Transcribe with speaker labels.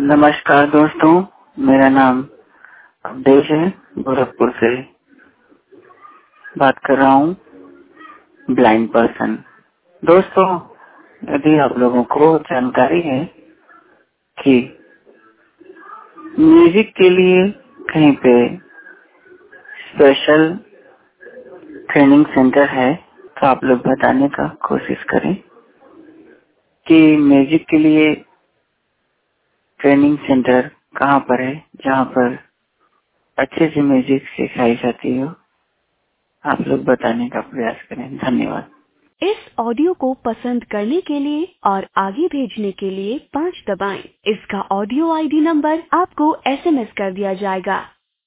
Speaker 1: नमस्कार दोस्तों, मेरा नाम अवधेश है। गोरखपुर से बात कर रहा हूँ, ब्लाइंड पर्सन। दोस्तों, यदि आप लोगों को जानकारी है कि म्यूजिक के लिए कहीं पे स्पेशल ट्रेनिंग सेंटर है, तो आप लोग बताने का कोशिश करें कि म्यूजिक के लिए ट्रेनिंग सेंटर कहाँ पर है, जहाँ पर अच्छे से म्यूजिक सिखाई जाती हो। आप लोग बताने का प्रयास करें। धन्यवाद।
Speaker 2: इस ऑडियो को पसंद करने के लिए और आगे भेजने के लिए 5 दबाएं। इसका ऑडियो आईडी नंबर आपको SMS कर दिया जाएगा।